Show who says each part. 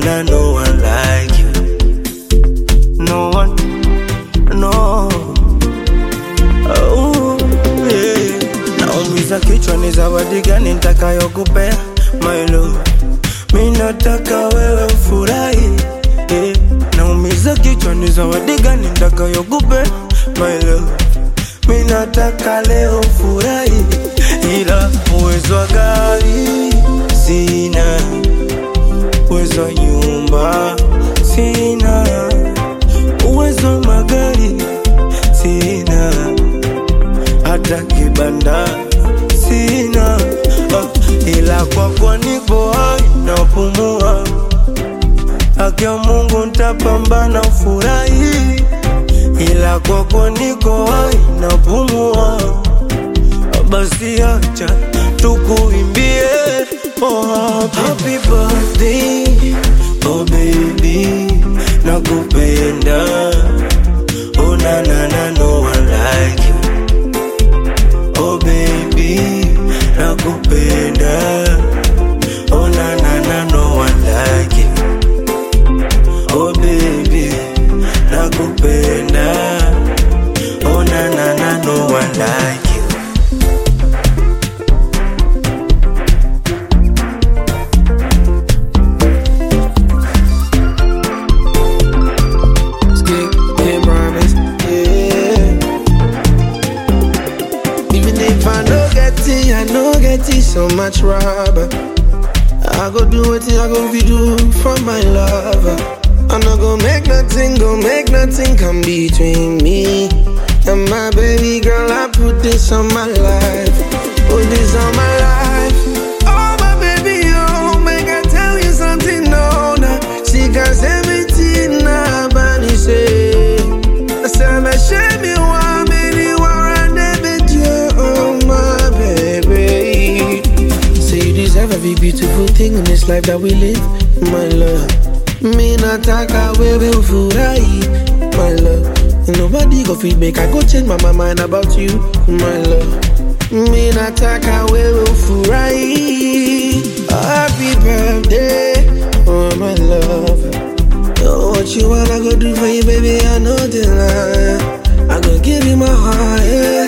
Speaker 1: no one like you. No one, no. Oh, yeah. Naumiza kichwa ni zawadi gani nitakayokupea my love. Mimi nataka wewe ufurahi, yeah. Naumiza kichwa ni zawadi gani nitakayokupea my love. Mimi nataka leo ufurahi, ila uwezo wa gari sina, uwezo wa nyumba sina, uwezo wa magari sina, hata kibanda sina, ila kwako nipo hai napumua. Haki ya Mungu nitapambana ufurahi, ila kwako niko hai napumua. Basi acha tukuimbie, oh happy birthday, oh baby, nakupenda, oh na na na, no one like you. Oh baby, nakupenda, oh na na na, no one like you. Oh baby, nakupenda, oh na na na, no one like you.
Speaker 2: I no get it so much rubber. I go do what I go be do for my lover. I'm not gonna make nothing come between me and my baby girl. I put this on my life, put this on my life. Oh my baby, oh, make I tell you something, no, nah. She got 17 now, but he say, I said, I shame you want me to every beautiful thing in this life that we live, my love. Me not talk away will furahi, my love. And nobody go feel make I go change my mind about you, my love. Me not talk away will furahi. Happy birthday, oh my love. Oh, what you want I go do for you, baby? I know the lie. I go give you my heart, yeah.